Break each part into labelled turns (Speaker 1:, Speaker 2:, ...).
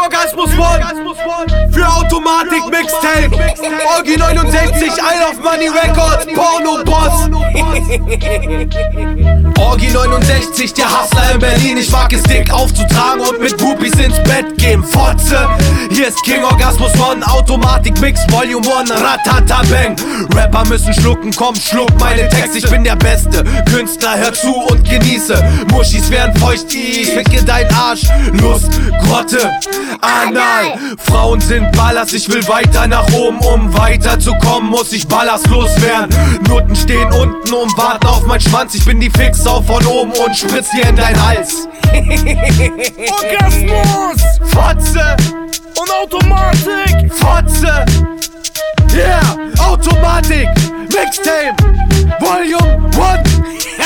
Speaker 1: Orgasmus One für Automatik Mixtape. Orgi 69, I Love Money Records, Porno Boss. Orgi 69, der Hustler in Berlin. Ich mag es dick aufzutragen und mit Groupies ins Bett gehen. Fotze, hier ist King Orgasmus One, Automatik Mix Volume 1, Ratata Bang. Rapper müssen schlucken, komm schluck meine Texte. Ich bin der beste Künstler, hör zu und genieße. Muschis werden feucht, ich ficke dein Arsch. Lust, Grotte, Anal. Frauen sind Ballers, ich will weiter nach oben. Um weiterzukommen, muss ich ballerslos werden. Nutten stehen unten und warten auf meinen Schwanz. Ich bin die Fixsau von oben und spritz dir in dein Hals.
Speaker 2: Orgasmus
Speaker 1: Fotze
Speaker 2: und Automatik.
Speaker 1: Fotze, yeah, Automatik Mixtape Volume 1.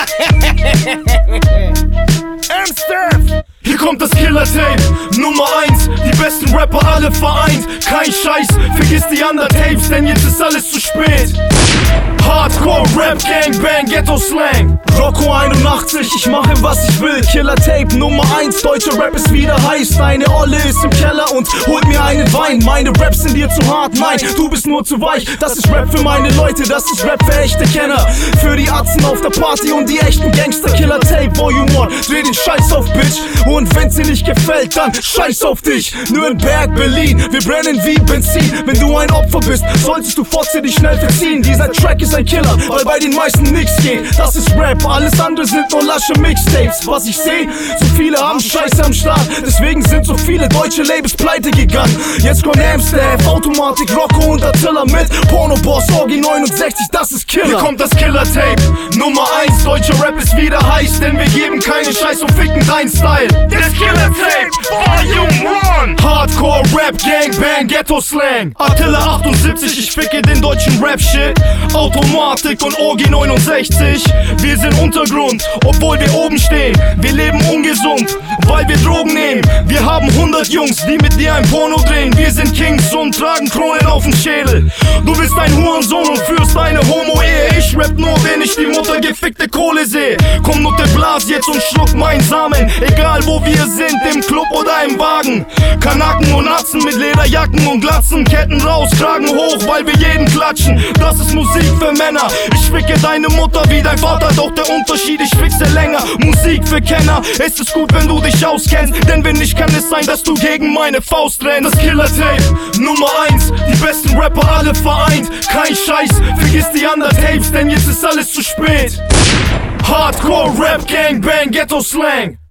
Speaker 2: M-Steph. Hier kommt das Killer-Tape, Nummer 1, die besten Rapper alle vereint. Kein Scheiß, vergiss die anderen Tapes, denn jetzt ist alles zu spät. Hardcore, Rap, Gangbang, Ghetto Slang. Rocco 81, ich mache was ich will. Killer Tape Nummer 1, deutscher Rap ist wieder heiß. Deine Olle ist im Keller und holt mir einen Wein. Meine Raps sind dir zu hart, nein, du bist nur zu weich. Das ist Rap für meine Leute, das ist Rap für echte Kenner. Für die Atzen auf der Party und die echten Gangster. Killer Tape Volume 1, dreh den Scheiß auf, Bitch. Und wenn's dir nicht gefällt, dann scheiß auf dich. Nürnberg, Berlin, wir brennen wie Benzin. Wenn du ein Opfer bist, solltest du Fotze dich schnell verziehen. Dieser Track ist ein Killer, weil bei den meisten nix geht. Das ist Rap, alles andere sind nur lasche Mixtapes. Was ich seh, so viele haben Scheiße am Start. Deswegen sind so viele deutsche Labels pleite gegangen. Jetzt kommt M-Steph, Automatik, Rocco und Attila mit Porno Boss, Orgi 69, das ist Killer. Hier kommt das Killer-Tape, Nummer 1, deutscher Rap ist wieder heiß. Denn wir geben keinen Scheiß und ficken dein Style. Das Killer-Tape, Volume 1. Hardcore, Rap, Gangbang, Ghetto Slang. Attila 78, ich ficke den deutschen Rap-Shit. Automatik und Orgi 69. Wir sind Untergrund, obwohl wir oben stehen. Wir leben ungesund, weil wir Drogen nehmen. Wir haben 100 Jungs, die mit dir ein Porno drehen. Wir sind Kings und tragen Kronen auf dem Schädel. Du bist ein Hurensohn und führst eine Homo-Ehe. Ich rap nur, wenn ich die Mutter gefickte Kohle sehe. Komm Nutte, blas jetzt und schluck meinen Samen. Egal wo wir sind, im Club oder im Wagen. Kanaken und Atzen mit Lederjacken und Glatzen. Ketten raus, Kragen hoch, weil wir jeden klatschen. Das ist Musik für Männer. Ich ficke deine Mutter wie dein Vater, doch der Unterschied, ich fixe länger. Musik für Kenner, es ist gut, wenn du dich auskennst. Denn wenn nicht, kann es sein, dass du gegen meine Faust rennst. Das Killer-Tape, Nummer 1, die besten Rapper alle vereint. Kein Scheiß, vergiss die anderen Tapes, denn jetzt ist alles zu spät. Hardcore, Rap, Gangbang, Ghetto Slang.